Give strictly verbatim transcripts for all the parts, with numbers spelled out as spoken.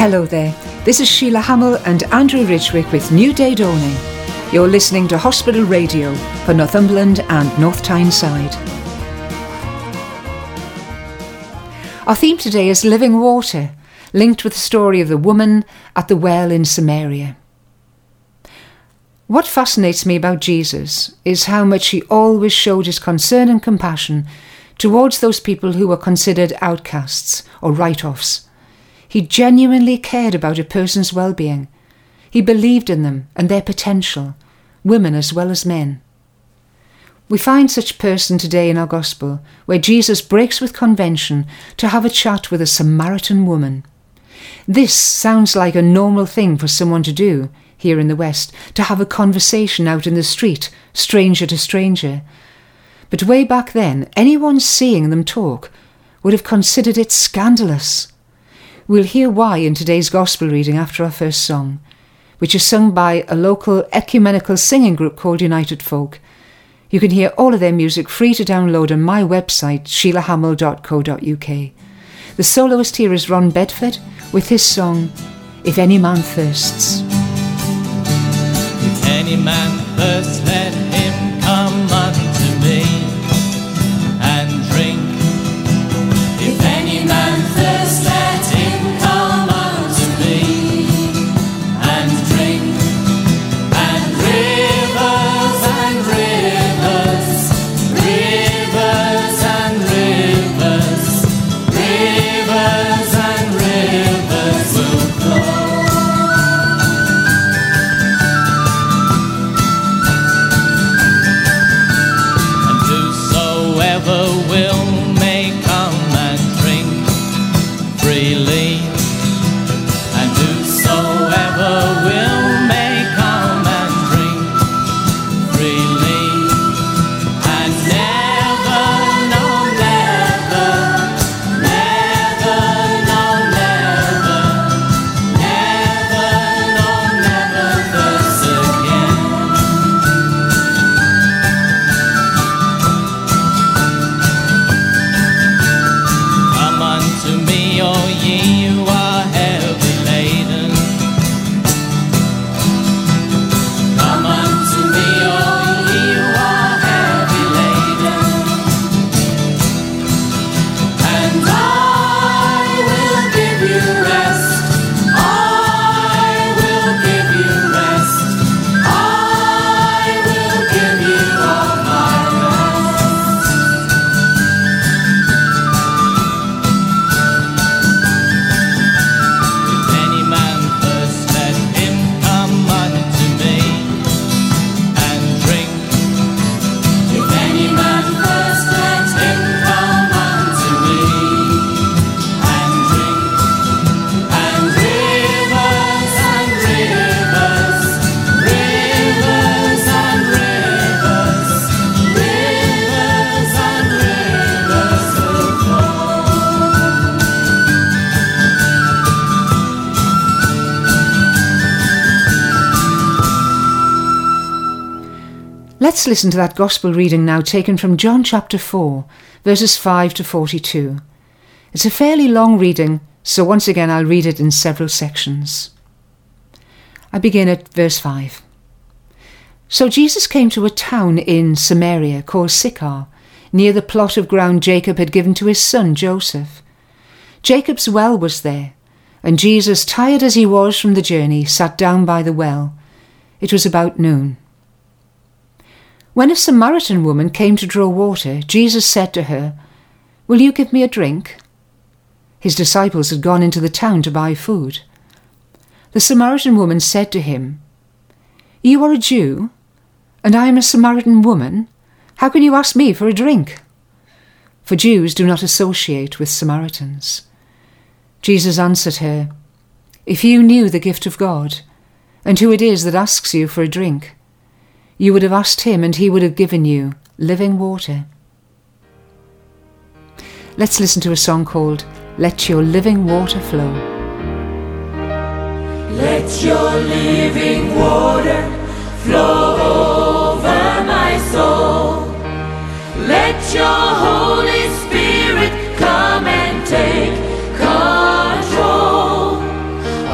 Hello there, this is Sheila Hamill and Andrew Ridgwick with New Day Dawning. You're listening to Hospital Radio for Northumberland and North Tyneside. Our theme today is living water, linked with the story of the woman at the well in Samaria. What fascinates me about Jesus is how much he always showed his concern and compassion towards those people who were considered outcasts or write-offs. He genuinely cared about a person's well-being. He believed in them and their potential, women as well as men. We find such person today in our Gospel, where Jesus breaks with convention to have a chat with a Samaritan woman. This sounds like a normal thing for someone to do here in the West, to have a conversation out in the street, stranger to stranger. But way back then, anyone seeing them talk would have considered it scandalous. We'll hear why in today's Gospel reading after our first song, which is sung by a local ecumenical singing group called United Folk. You can hear all of their music free to download on my website, sheila hamill dot co dot uk. The soloist here is Ron Bedford with his song, If Any Man Thirsts. If any man thirsts, let him come unto me and drink. If any man thirsts, let him come unto me and drink. And rivers and rivers, rivers and rivers, rivers and rivers will flow. And whosoever will may come and drink freely. And whosoever will may come and drink freely. And never, no, never, never, no, never, never, no, never thirst again. Come unto me, all ye who are heavy laden. Come unto me, all ye who are heavy laden. And I will give you rest. I will give you rest. I will give you all my rest. If any man thirst, let him come unto me and drink. If any man thirst, let him come unto me and drink. And rivers and rivers, rivers and rivers, rivers and rivers will flow. Let's listen to that Gospel reading now taken from John chapter four, verses five to forty-two. It's a fairly long reading, so once again I'll read it in several sections. I begin at verse five. So Jesus came to a town in Samaria called Sychar, near the plot of ground Jacob had given to his son Joseph. Jacob's well was there, and Jesus, tired as he was from the journey, sat down by the well. It was about noon. When a Samaritan woman came to draw water, Jesus said to her, "Will you give me a drink?" His disciples had gone into the town to buy food. The Samaritan woman said to him, "You are a Jew, and I am a Samaritan woman. How can you ask me for a drink?" For Jews do not associate with Samaritans. Jesus answered her, "If you knew the gift of God, and who it is that asks you for a drink, you would have asked him, and he would have given you living water." Let's listen to a song called Let Your Living Water Flow. Let your living water flow over my soul. Let your Holy Spirit come and take control.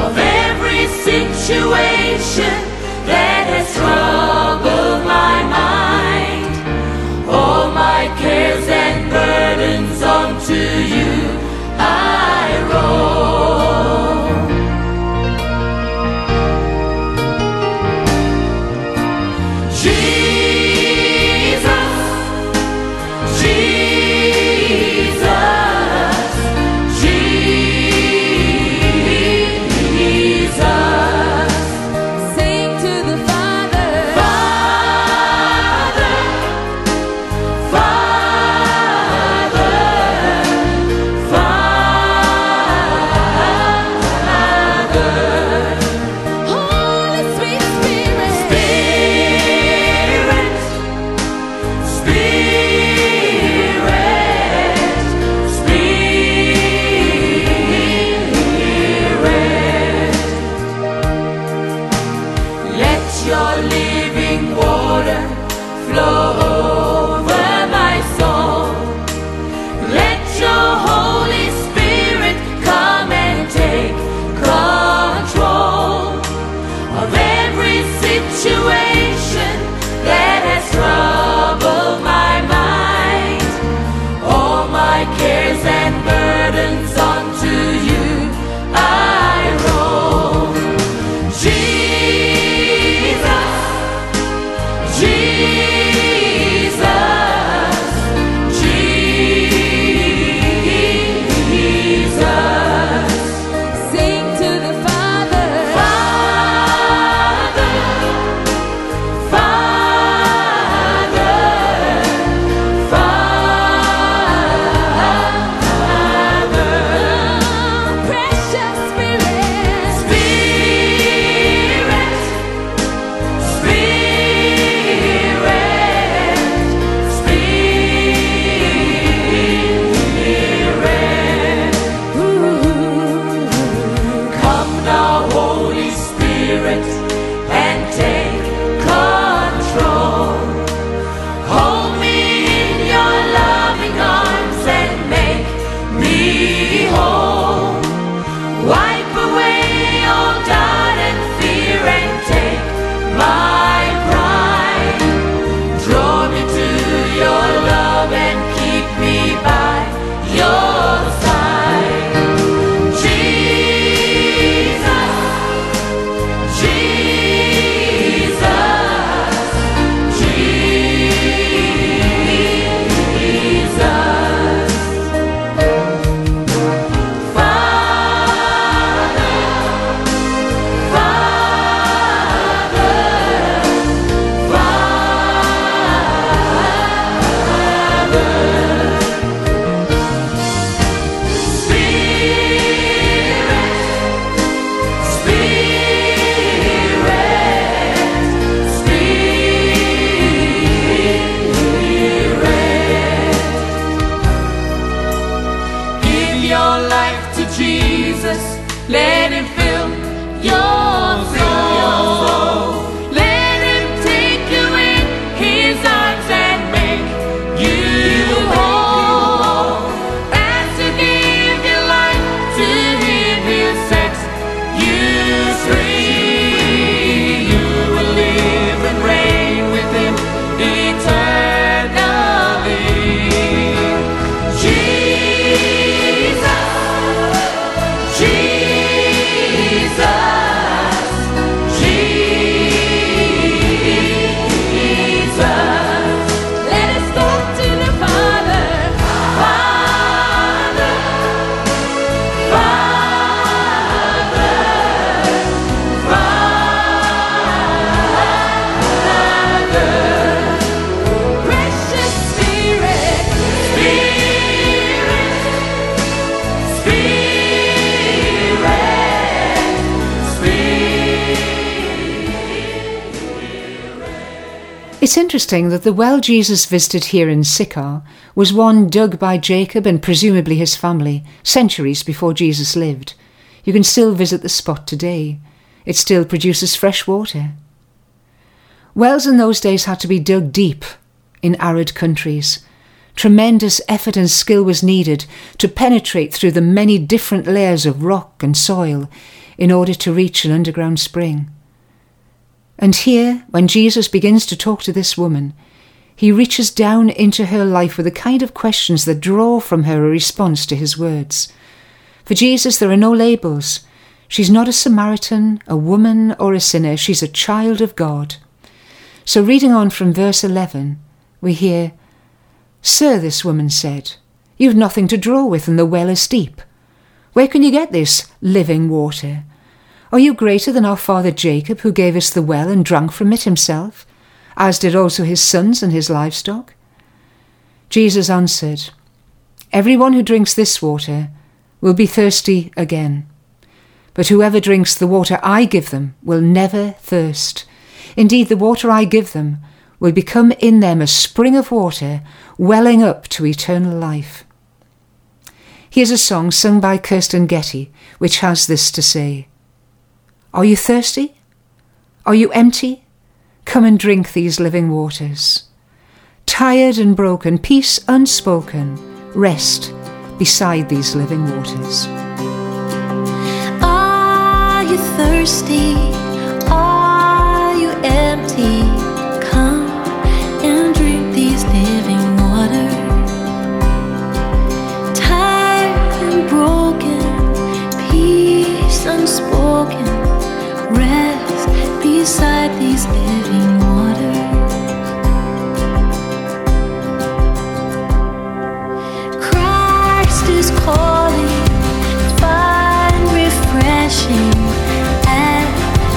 It's interesting that the well Jesus visited here in Sychar was one dug by Jacob and presumably his family centuries before Jesus lived. You can still visit the spot today. It still produces fresh water. Wells in those days had to be dug deep in arid countries. Tremendous effort and skill was needed to penetrate through the many different layers of rock and soil in order to reach an underground spring. And here, when Jesus begins to talk to this woman, he reaches down into her life with the kind of questions that draw from her a response to his words. For Jesus, there are no labels. She's not a Samaritan, a woman, or a sinner. She's a child of God. So reading on from verse eleven, we hear, "Sir," this woman said, "you've nothing to draw with and the well is deep. Where can you get this living water? Are you greater than our father Jacob, who gave us the well and drank from it himself, as did also his sons and his livestock?" Jesus answered, "Everyone who drinks this water will be thirsty again. But whoever drinks the water I give them will never thirst. Indeed, the water I give them will become in them a spring of water welling up to eternal life." Here's a song sung by Kirsten Getty, which has this to say: "Are you thirsty? Are you empty? Come and drink these living waters. Tired and broken, peace unspoken, rest beside these living waters." Are you thirsty? Are you empty? Come and drink these living waters. Tired and broken, peace unspoken, rest beside these living waters. Christ is calling, find refreshing at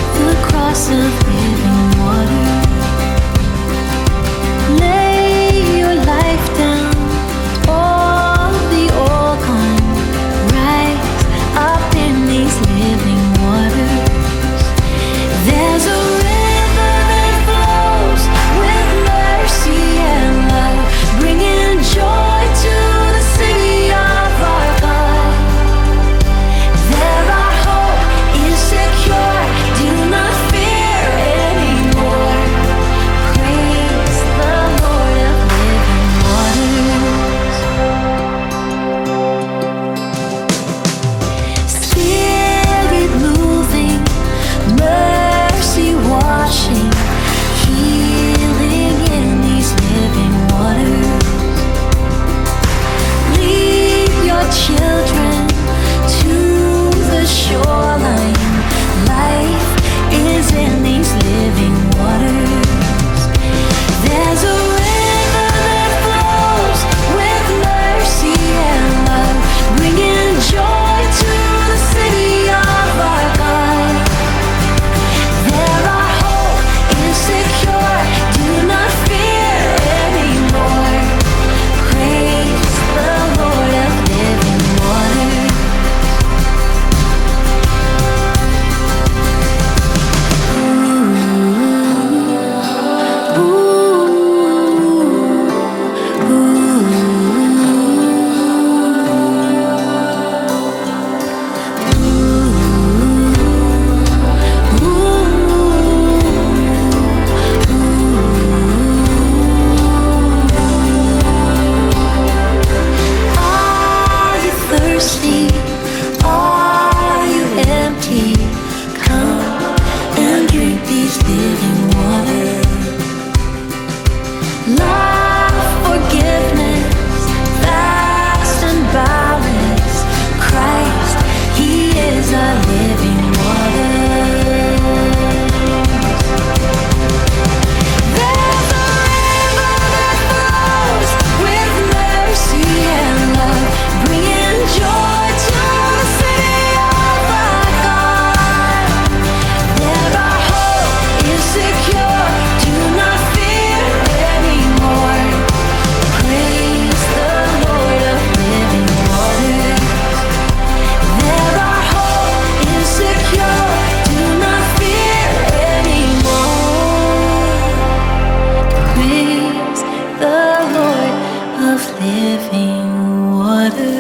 of living water.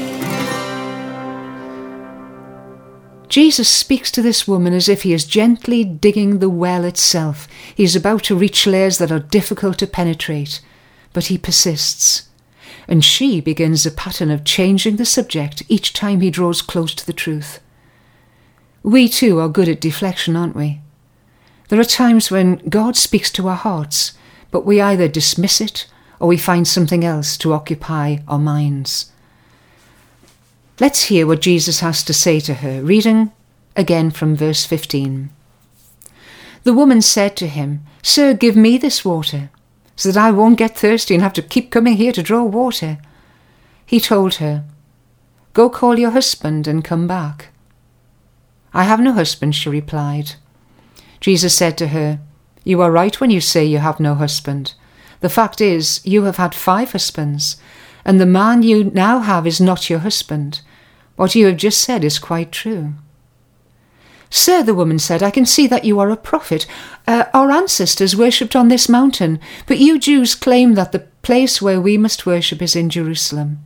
Jesus speaks to this woman as if he is gently digging the well itself. He is about to reach layers that are difficult to penetrate, but he persists. And she begins a pattern of changing the subject each time he draws close to the truth. We too are good at deflection, aren't we? There are times when God speaks to our hearts, but we either dismiss it or we find something else to occupy our minds. Let's hear what Jesus has to say to her, reading again from verse fifteen. The woman said to him, "Sir, give me this water, so that I won't get thirsty and have to keep coming here to draw water." He told her, "Go call your husband and come back." "I have no husband," she replied. Jesus said to her, "You are right when you say you have no husband. The fact is, you have had five husbands, and the man you now have is not your husband. What you have just said is quite true." "Sir," the woman said, "I can see that you are a prophet. Uh, our ancestors worshipped on this mountain, but you Jews claim that the place where we must worship is in Jerusalem."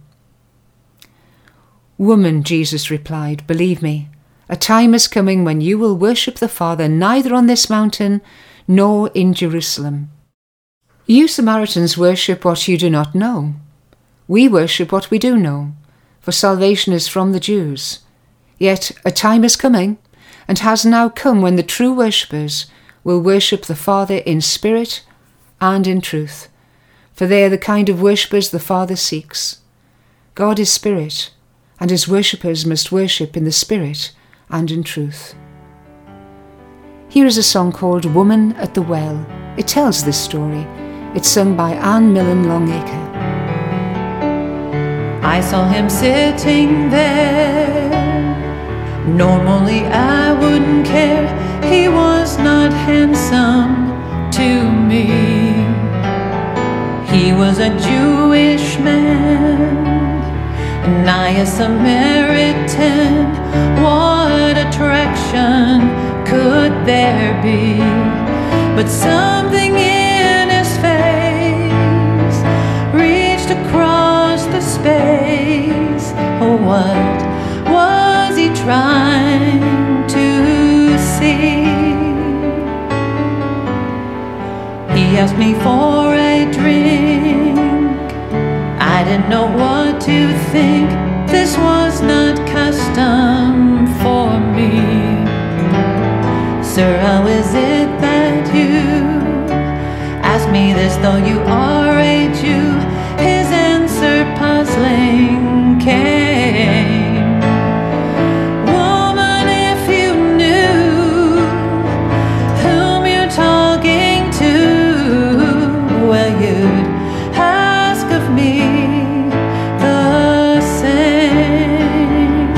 "Woman," Jesus replied, "believe me, a time is coming when you will worship the Father neither on this mountain nor in Jerusalem. You Samaritans worship what you do not know. We worship what we do know, for salvation is from the Jews. Yet a time is coming, and has now come, when the true worshippers will worship the Father in spirit and in truth, for they are the kind of worshippers the Father seeks. God is spirit, and his worshippers must worship in the spirit and in truth." Here is a song called "Woman at the Well." It tells this story. It's sung by Anne Millen Longacre. I saw him sitting there. Normally I wouldn't care. He was not handsome to me. He was a Jewish man, and I a Samaritan. What attraction could there be? But something in his face reached across the space. Oh, what was he trying to see? He asked me for a drink. I didn't know what to think. This was not custom for me. Sir, how is it that you ask me this, though you are a Jew? His answer puzzling came. Woman, if you knew whom you're talking to, well, you'd ask of me the same.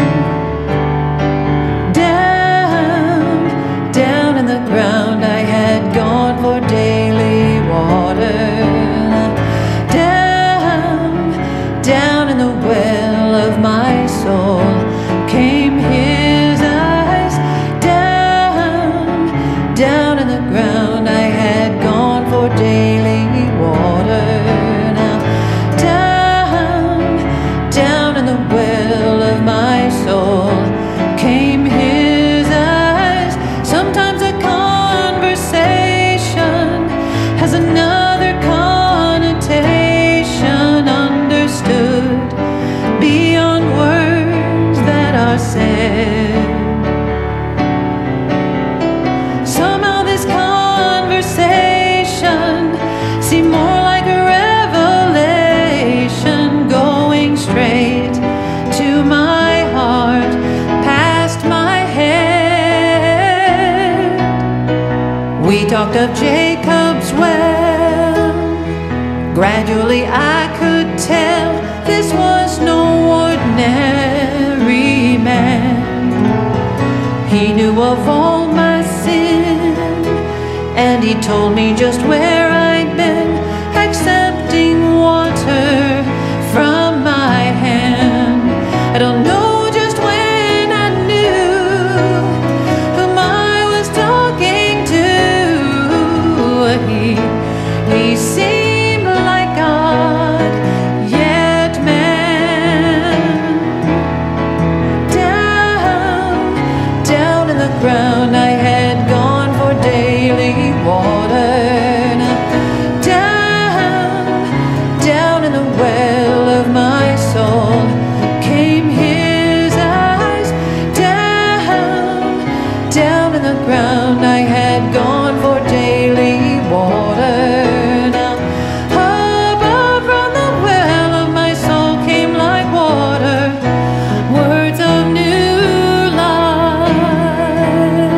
Down, down in the ground I had gone for daily water. Down, down in the well of my soul came his eyes. Down, down in the ground I had gone for daily water. Now, down, down in the well of my soul came his eyes. Sometimes a conversation has another connotation, understood beyond words that are said. Somehow this conversation seemed more like a revelation, going straight to my heart, past my head. We talked of Jacob's well. Gradually I could tell this was no ordinary man. He knew of all my sin, and he told me just where I'd been, accepting water from my hand. I don't know just when I knew whom I was talking to. He, he seemed like God the well of my soul came his eyes. Down, down in the ground I had gone for daily water. Now above from the well of my soul came like water, words of new life.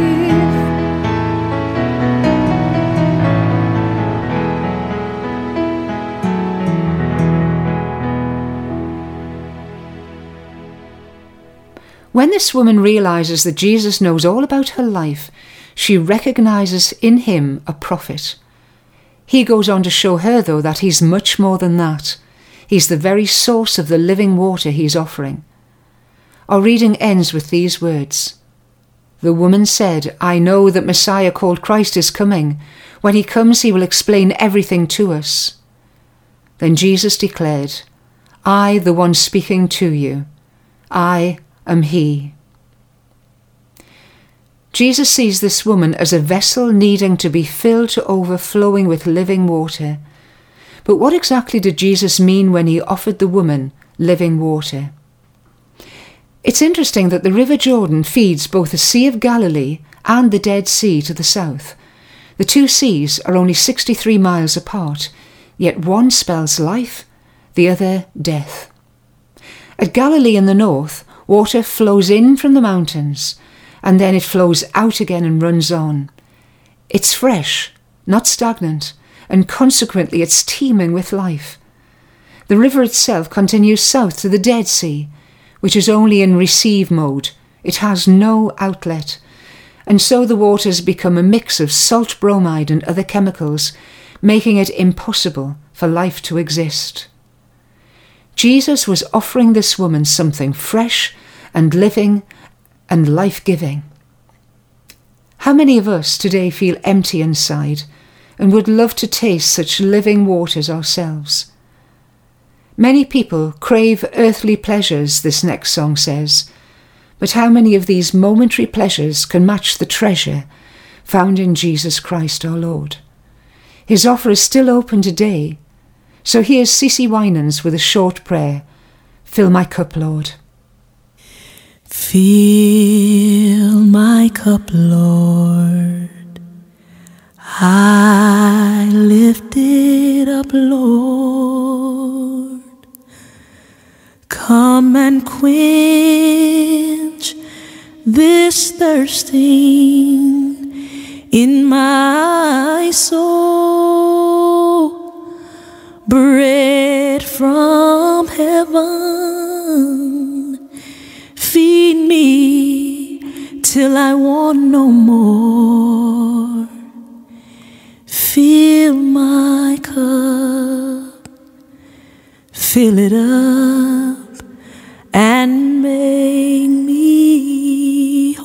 When this woman realizes that Jesus knows all about her life, she recognizes in him a prophet. He goes on to show her, though, that he's much more than that. He's the very source of the living water he's offering. Our reading ends with these words. The woman said, I know that Messiah called Christ is coming. When he comes, he will explain everything to us. Then Jesus declared, I, the one speaking to you, I am he. Jesus sees this woman as a vessel needing to be filled to overflowing with living water. But what exactly did Jesus mean when he offered the woman living water? It's interesting that the River Jordan feeds both the Sea of Galilee and the Dead Sea to the south. The two seas are only sixty-three miles apart, yet one spells life, the other death. At Galilee in the north, water flows in from the mountains, and then it flows out again and runs on. It's fresh, not stagnant, and consequently it's teeming with life. The river itself continues south to the Dead Sea, which is only in receive mode. It has no outlet, and so the waters become a mix of salt bromide and other chemicals, making it impossible for life to exist. Jesus was offering this woman something fresh and living and life-giving. How many of us today feel empty inside and would love to taste such living waters ourselves? Many people crave earthly pleasures, this next song says, but how many of these momentary pleasures can match the treasure found in Jesus Christ our Lord? His offer is still open today. So here's Cece Winans with a short prayer. Fill my cup, Lord. Fill my cup, Lord. I lift it up, Lord. Come and quench this thirsting in my soul. Bread from heaven, feed me till I want no more. Fill my cup, fill it up, and make me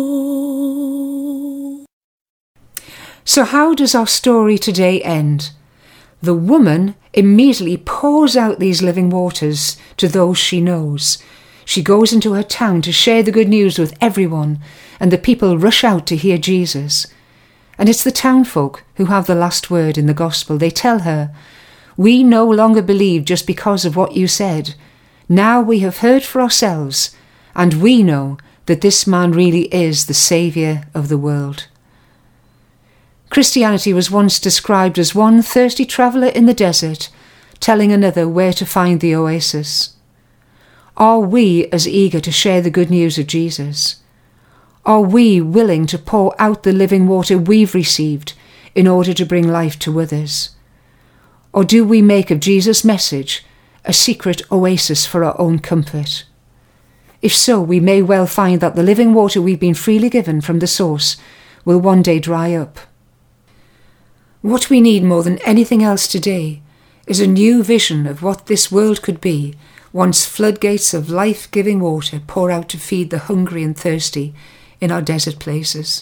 whole. So how does our story today end? The woman immediately pours out these living waters to those she knows. She goes into her town to share the good news with everyone, and the people rush out to hear Jesus. And it's the townfolk who have the last word in the gospel. They tell her, we no longer believe just because of what you said. Now we have heard for ourselves, and we know that this man really is the Saviour of the world. Christianity was once described as one thirsty traveller in the desert telling another where to find the oasis. Are we as eager to share the good news of Jesus? Are we willing to pour out the living water we've received in order to bring life to others? Or do we make of Jesus' message a secret oasis for our own comfort? If so, we may well find that the living water we've been freely given from the source will one day dry up. What we need more than anything else today is a new vision of what this world could be once floodgates of life-giving water pour out to feed the hungry and thirsty in our desert places.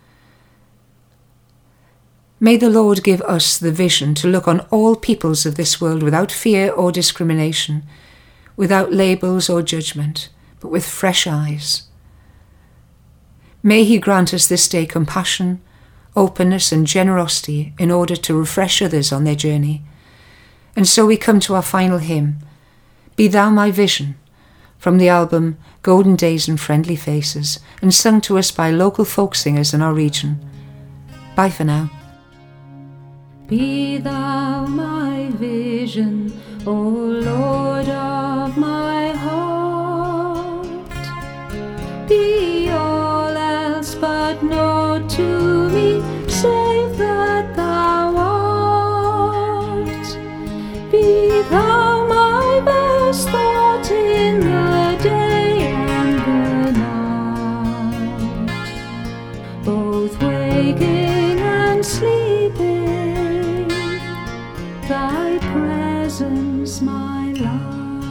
May the Lord give us the vision to look on all peoples of this world without fear or discrimination, without labels or judgment, but with fresh eyes. May He grant us this day compassion, openness and generosity in order to refresh others on their journey. And so we come to our final hymn, Be Thou My Vision, from the album Golden Days and Friendly Faces, and sung to us by local folk singers in our region. Bye for now. Be thou my vision, O Lord of my heart. Be all else but naught to me, save that thou art. Be thou my best thought in the day and the night, both waking and sleeping, thy presence my light.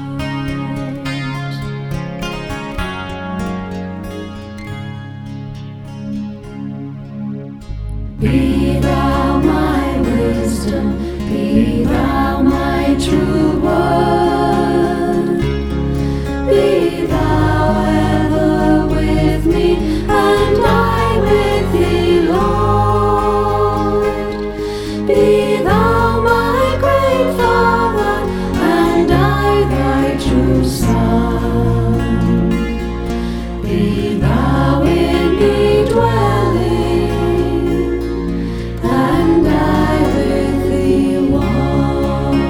Be thou my wisdom, be thou my true word. Be thou ever with me, and I with thee, Lord. Be thou my great Father, and I thy true Son. Be thou in me dwelling, and I with thee one.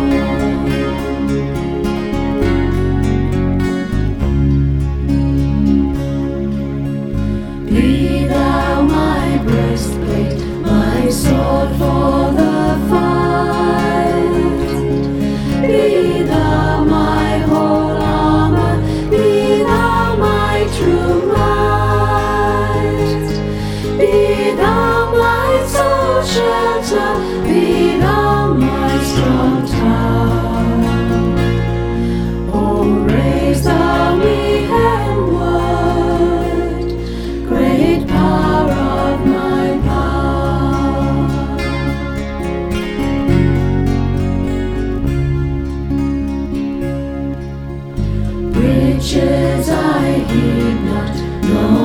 Be thou my breastplate, my sword for the fight. Be thou my whole armor, be thou my true might. Be thou my soul shelter, be thou my strong tower. Oh, raise thou me heavenward, great power of my power. Riches I heed not, no